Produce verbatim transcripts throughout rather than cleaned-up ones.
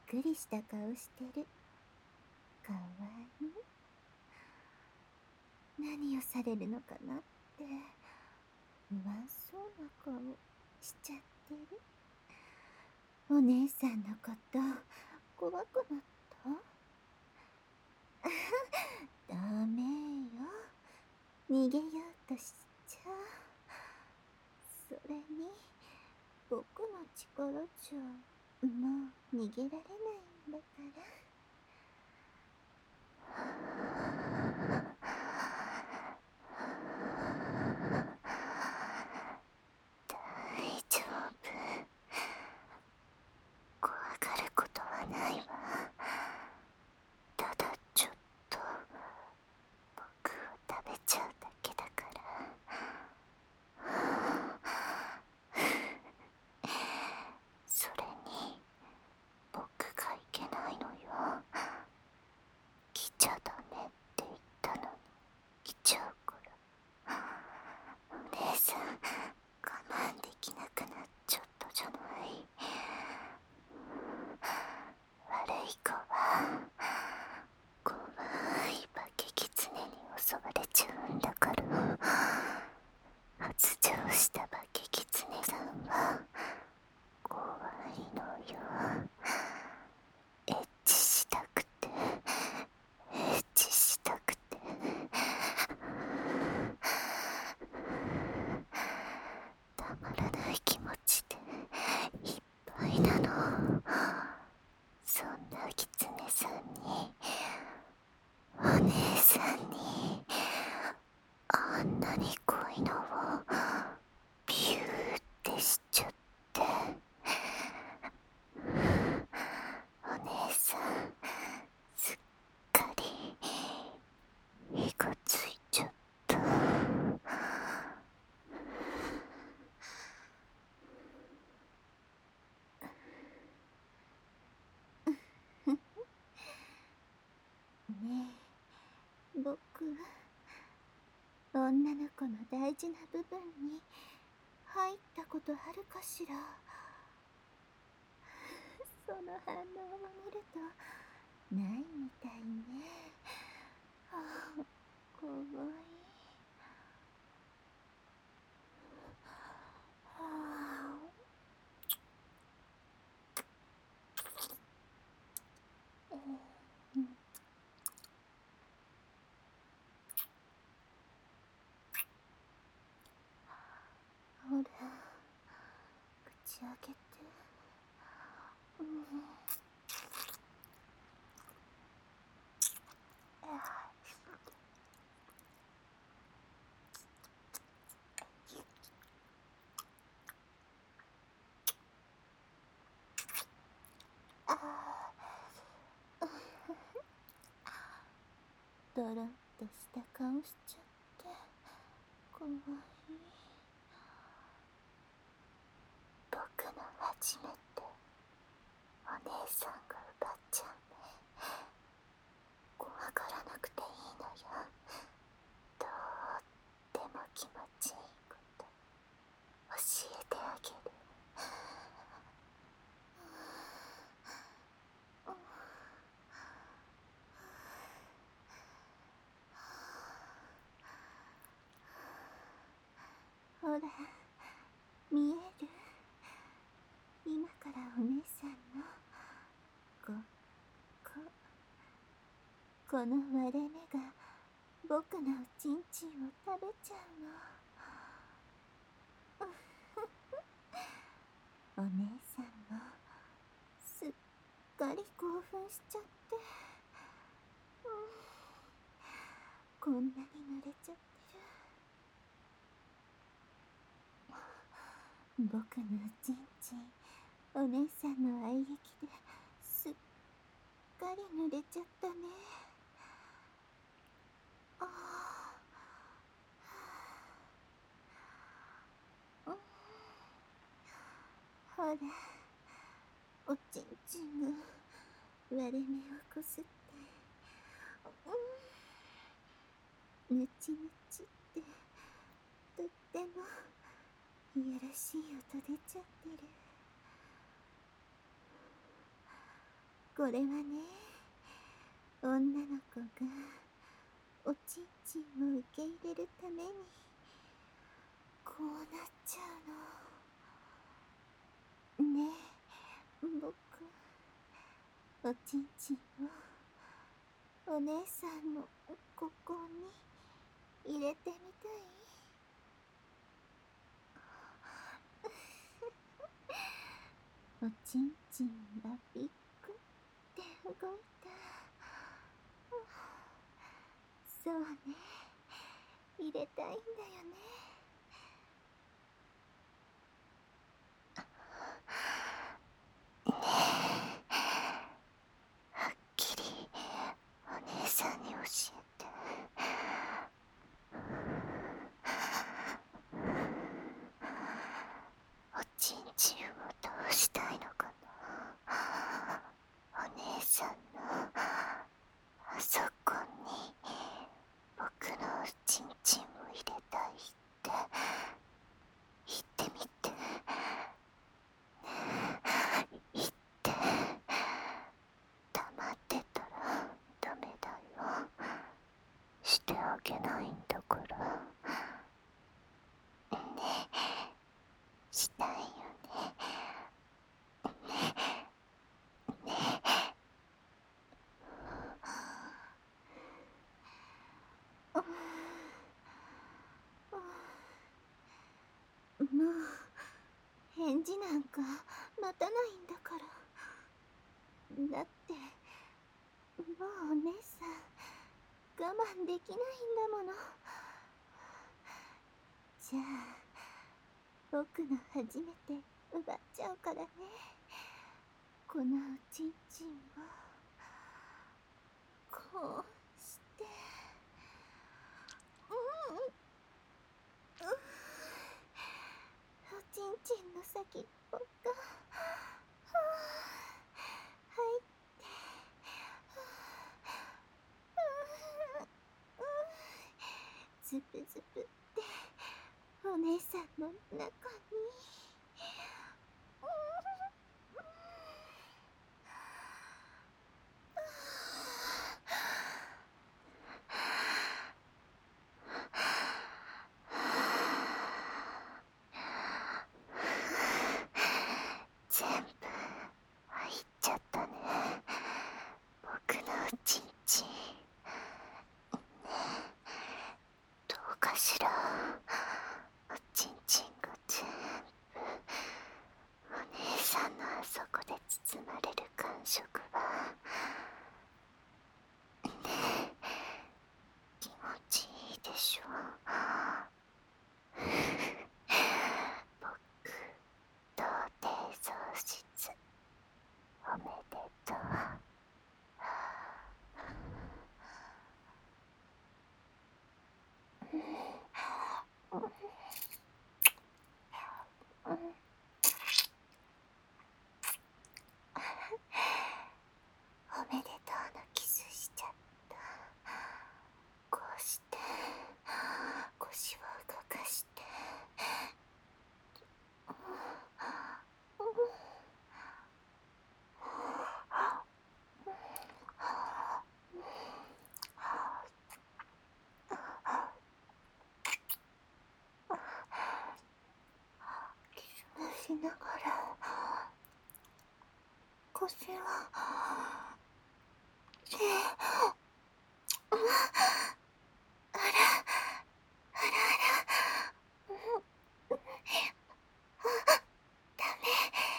くりした顔してる。かわいい。何をされるのかなって不安そうな顔しちゃってる。お姉さんのこと怖くなった？ダメよ。逃げようとしちゃ。それに僕の力じゃもう逃げられないんだから。大丈夫。怖がることはないわ。ただちょっと僕を食べちゃうだけだから。それに僕がいけないのよ。来ちゃダメって言ったのに来ちゃうから。お姉さん我慢できなくなっちゃったじゃない。悪い子は怖い化け狐に襲われちゃうんだから。発情した化け狐さんは怖いのよ。エッチしたくてエッチしたくてたまらない気持ちでいっぱいなの。そんな狐さんにお姉さんにあんなに恋のをビューってしちゃって。お姉さんすっかり火がついちゃった。ねえ、僕女の子の大事な部分に入ったことあるかしら。その反応を見るとないみたいね。ああ、かわいい。はあ、えー、ほら口開けて。うん、ああ、ドロンとした顔しちゃってかわいい。僕の初めてお姉さんが奪っちゃうね。怖がらなくていいのよ。とっても気持ちいいこと教えてあげる。ほら見える？今からお姉さんのこここの割れ目が僕のおちんちんを食べちゃうの。お姉さんもすっかり興奮しちゃって、うん、こんなに濡れちゃってる。僕のおちんちんお姉さんの愛液ですっかり濡れちゃったね。ああ、うん、ほらおちんちんが割れ目をこすって、うん、ぬちぬちってとってもいやらしい音出ちゃってる。 これはね、女の子がおちんちんを受け入れるためにこうなっちゃうの。ねえ、僕、おちんちんをお姉さんのここに入れてみたい。おちんちんがビッグって動いた。そうね、入れたいんだよね。ねえ、はっきりお姉さんに教えて。おちんちんをどうしたいのかな。お姉さんのあそこに僕のおちんちんを入れたいって言ってみて。言って。黙ってたらダメだよ。してあげないんだから。ね、したいよね。ね、ね。もう返事なんか待たないんだから。だってもうお姉さん我慢できないんだもの。じゃあ僕の初めて奪っちゃうからね。このおちんちんをこうして、うん、うん、おちんちんの先っぽが入って、ズプズプってお姉さんの中に。全部入っちゃったね、僕のおちんちん。ねえ、どうかしら。おちんちんが全部お姉さんのあそこで包まれる感触は。ねえ、気持ちいいでしょ。僕、童貞喪失おめでとう。おめでとうのキスしちゃった。こうして腰を動かして、キスしながら腰はせーあらあらあら、うん、あ、ダメ。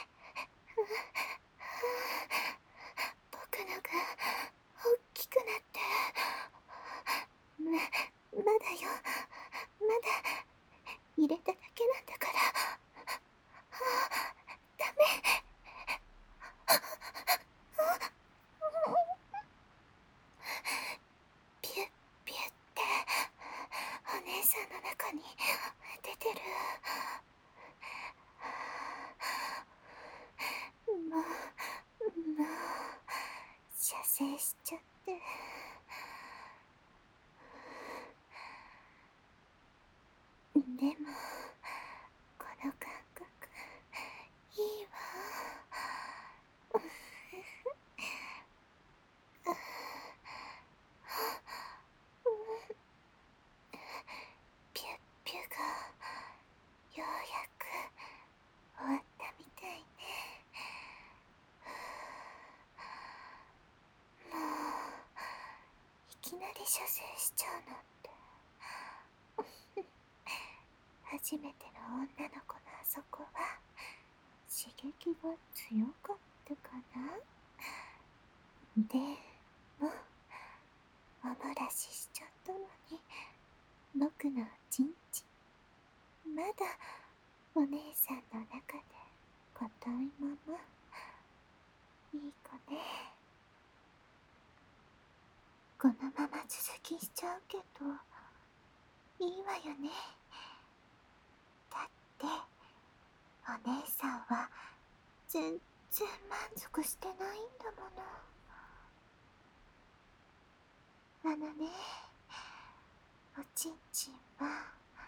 僕のが大きくなってま、まだよ、まだ入れただけなんだから。ダメ。ピュッピュッってお姉さんの中に出てる。もうもう射精しちゃって。でもこの感覚いいわ。 射精しちゃうなんて初めての女の子のあそこは刺激が強かったかな。でもお漏らししちゃったのに、僕のおちんちんまだお姉さんの中で硬いまま。いい子ね。このまま続きしちゃうけどいいわよね。だってお姉さんは全然満足してないんだもの。あのね、おちんちんは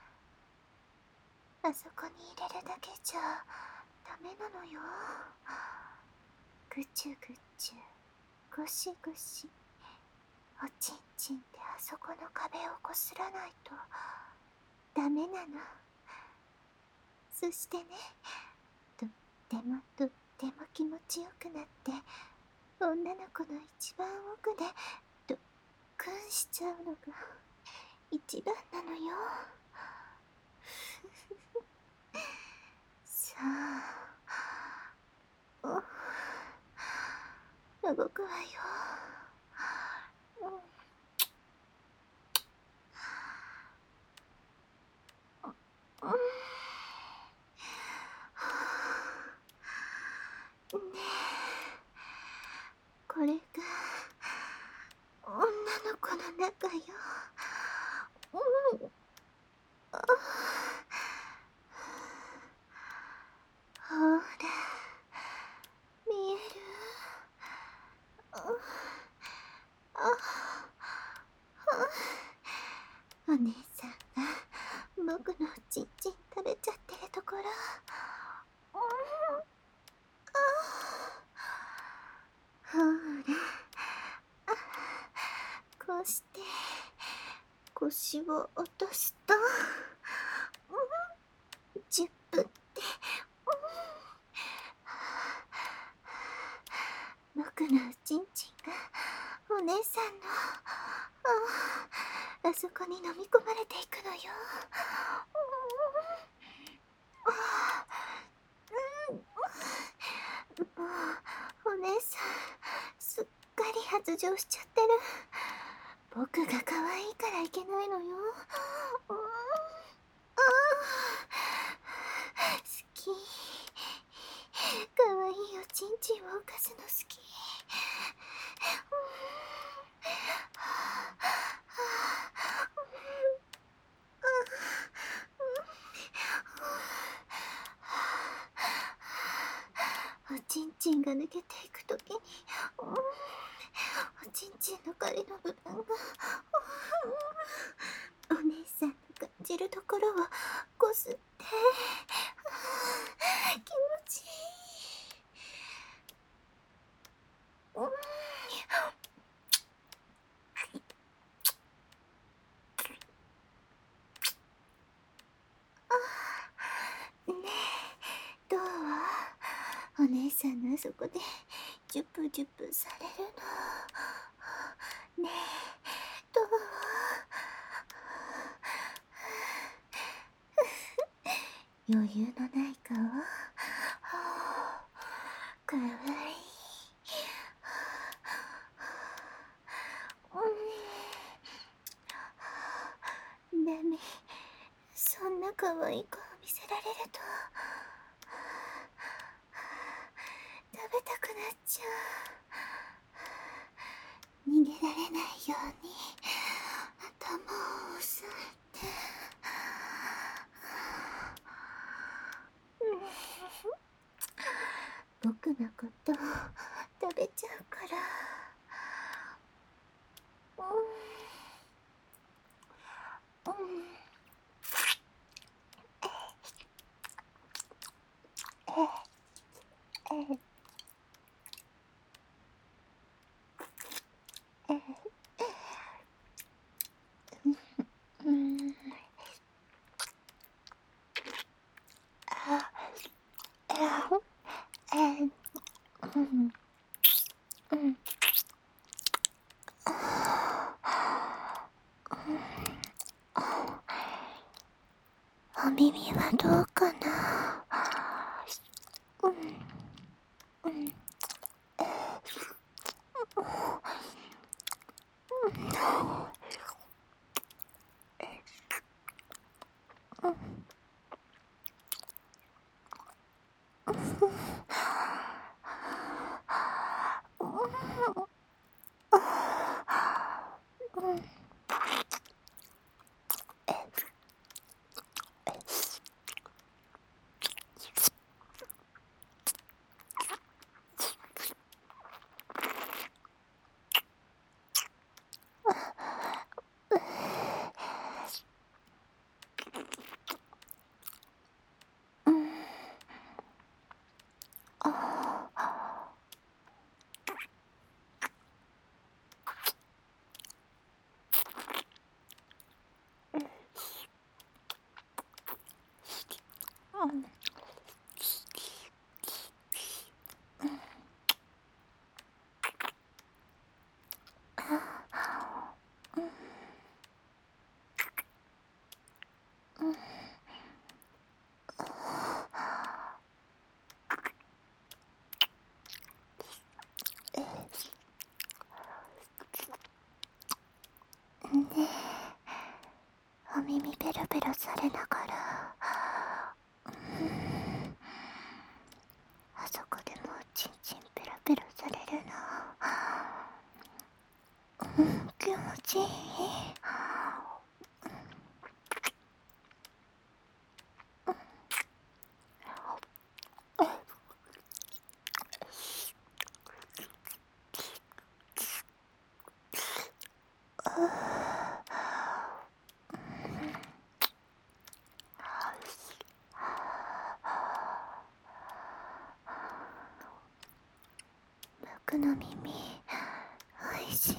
あそこに入れるだけじゃダメなのよ。ぐちゅぐちゅゴシゴシおちんちんであそこの壁をこすらないとダメなの。そしてね、とってもとっても気持ちよくなって、女の子の一番奥でドックンしちゃうのが一番なのよ。さあ、動くわよ。うんねえ、これが女の子の中よ。うん、あ、ほら見える？ああ、お姉さんが僕のおちんちん食べちゃってるところ。ほら、こうして腰を落とすと、じゅっぷんで、僕のおちんちんがお姉さんの あ, あそこに飲み込まれていくのよ。もうお姉さんすっかり発情しちゃってる。僕が可愛いからいけないのよ。ああ、好き。可愛いおちんちんを浮かすの好き。おちんちんが抜けていくときに、おちんちんの狩りの部分がお姉さんの感じるところをこすって、気持ちいい。うんねえ、どう？お姉さんのあそこでジュプジュプされるの。ねえ、どう？余裕のない顔。かわいい。うん、ダメ、そんな可愛い顔見せられると食べたくなっちゃう。逃げられないように頭を押さえて、僕のこと食べちゃうから。うん、うん、えええええうん、あ、ええうん、うん、 お耳はどうかな。うんうん。お耳ペロペロされながら、あそこでもチンチンペロペロされるの、うん、気持ちいい。僕の耳おいしい。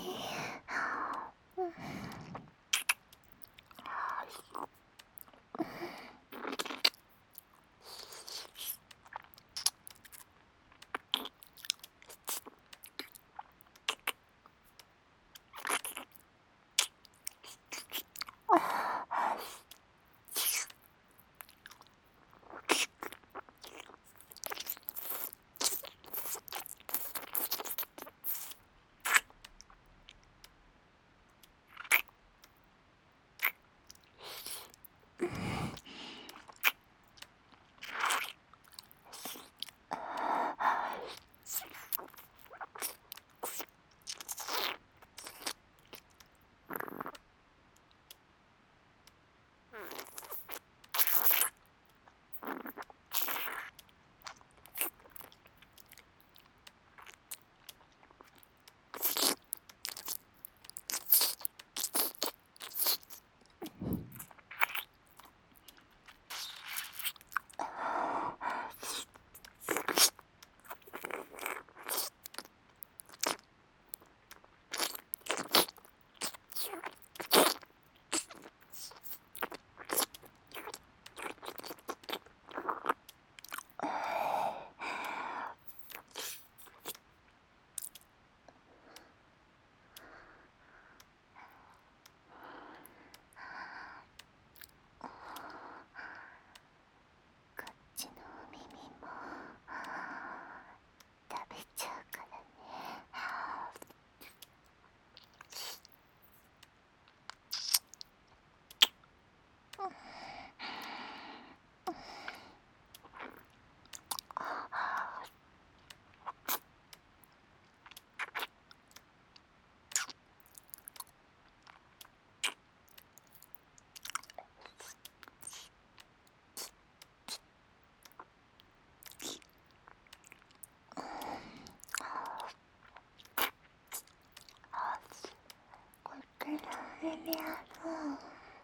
耳ある。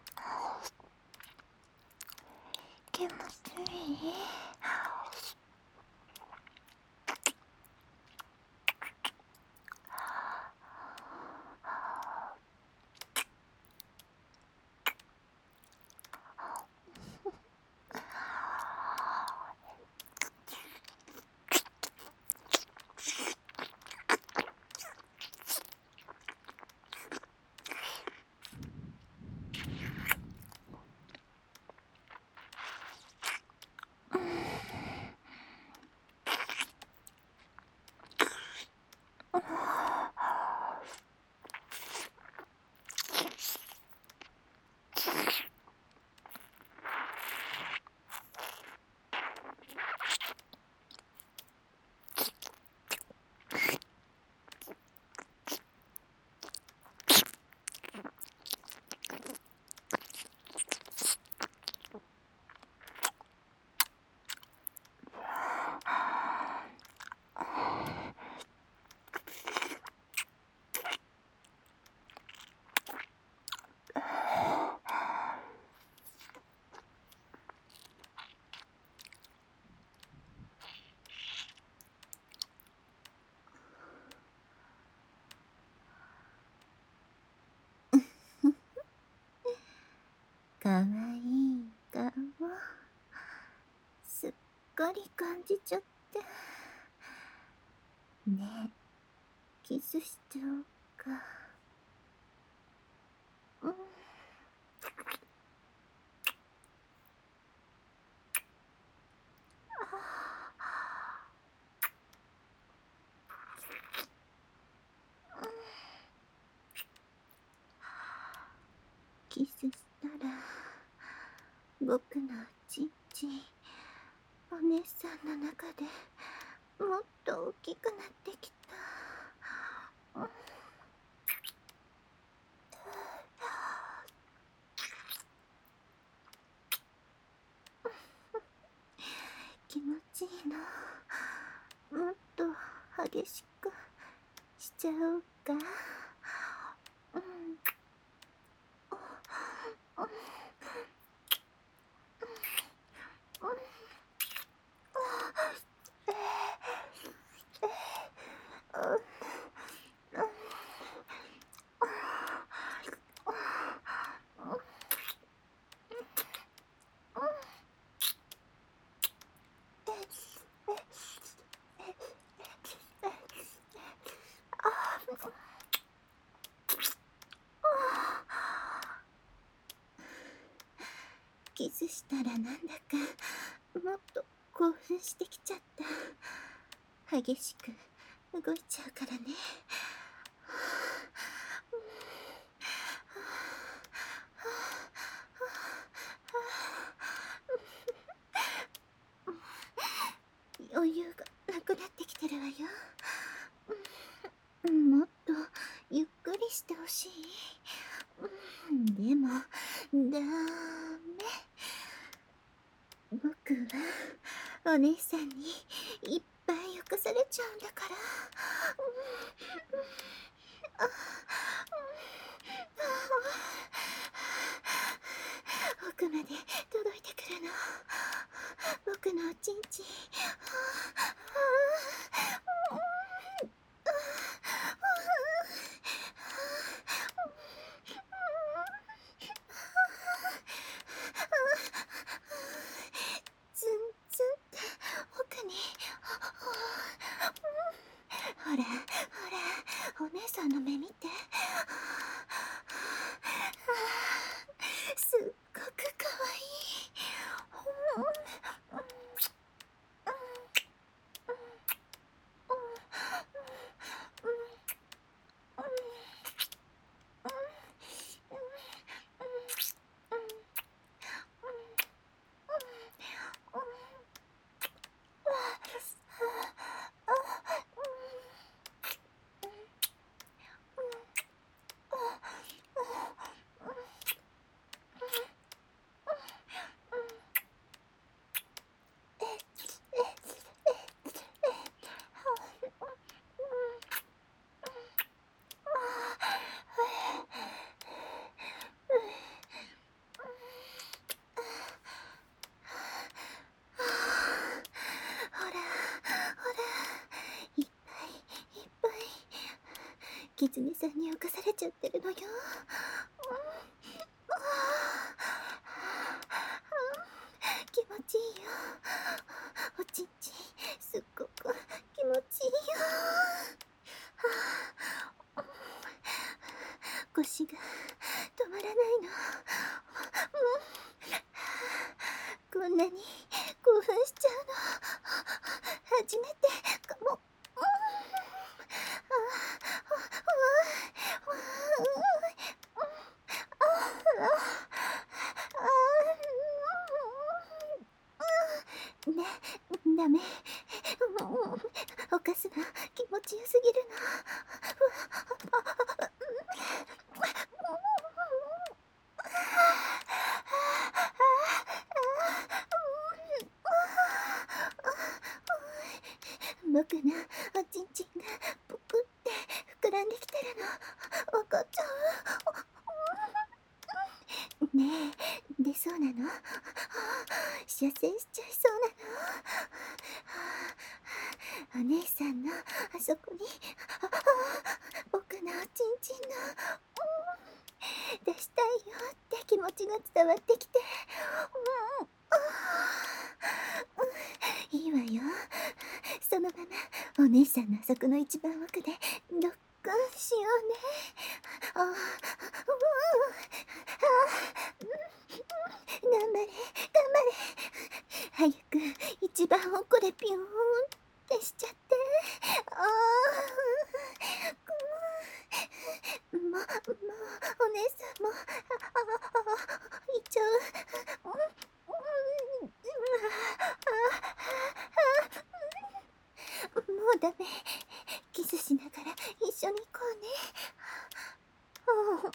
気持ちいい。 かわいい顔すっかり感じちゃって。ねえ、キスしちゃおうか。うん。キスしたら僕のちんちんお姉さんの中でもっと大きくなってきた。うん、気持ちいいの。もっと激しくしちゃおうか。うん、うん、キスしたらなんだかもっと興奮してきちゃった。激しく動いちゃうからね。余裕がなくなってきてるわよ。もっとゆっくりしてほしい。でもダメ。僕はお姉さんにいっぱい起こされちゃうんだから。奥まで届いてくるの。僕のおちんちん。ツンツンって奥に。ほらほら、お姉さんの目見て。すっごくかわいい。キツネさんに侵されちゃってるのよ。気持ちいいよ。おちんちんすっごく気持ちいいよ。腰が止まらないの。こんなに興奮しちゃうの初めてかも。ね、ダメ。犯すの気持ちよすぎるの。僕のおちんちんがぷくって膨らんできてるの分かっちゃう。ねえ、出そうなの？射精しちゃいそうなの。お姉さんのあそこに僕のおちんちんの出したいよって気持ちが伝わってきて、うん、いいわよ。そのままお姉さんのあそこの一番奥でロックンしようね。ああ、うん、ああ、頑張れ頑張れ。早く一番奥でピューンってしちゃって。ああ、もう、もう、お姉さんも、あ、あ、あ、いっちゃう。うん、うん、あ、もうダメ。キスしながら一緒に行こうね。うん、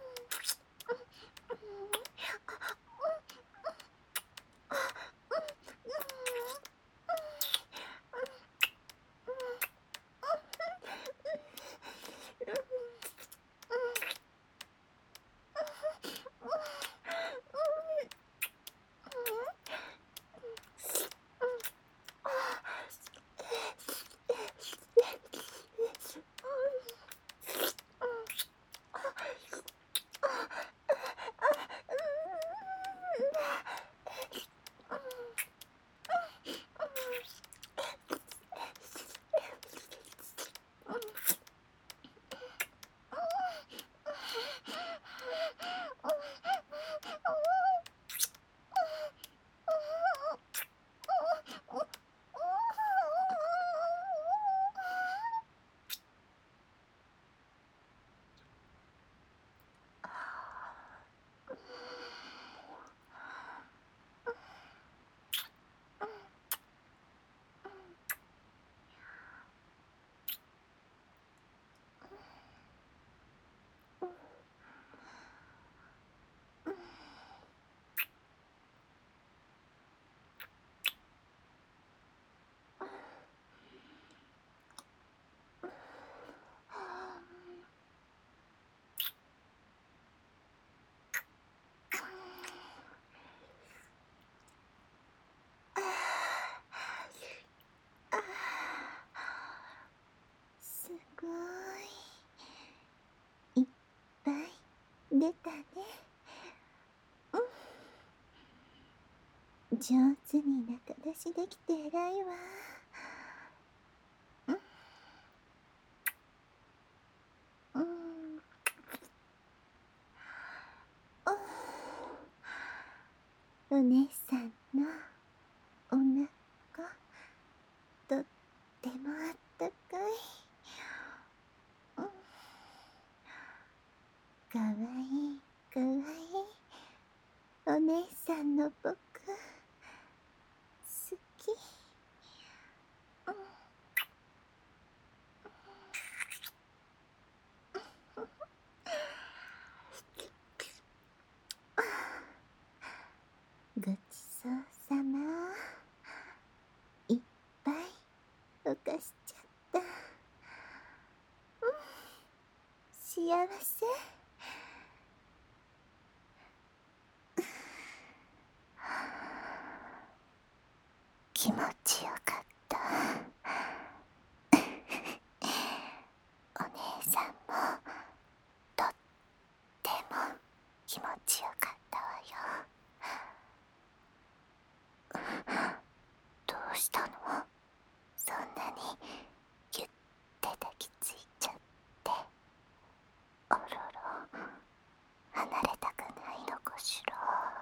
すごいいっぱい出たね。うん、上手に仲出しできて偉いわ。うん、うん、お姉さんのお腹とってもあったかい。うん、かわいいかわいいお姉さんの僕好き。うん、ごちそうさま。いっぱいおかしちゃった。うん、幸せ。気持ちよかった。お姉さんもとっても気持ちよかったわよ。どうしたの？そんなにギュッて抱きついちゃって。おろろ離れたくないのかしら。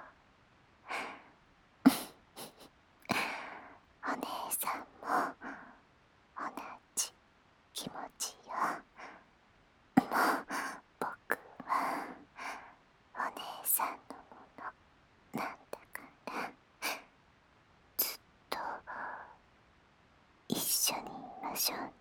お姉さんも同じ気持ちよ。もう僕はお姉さんのものなんだからずっと一緒にいましょうね。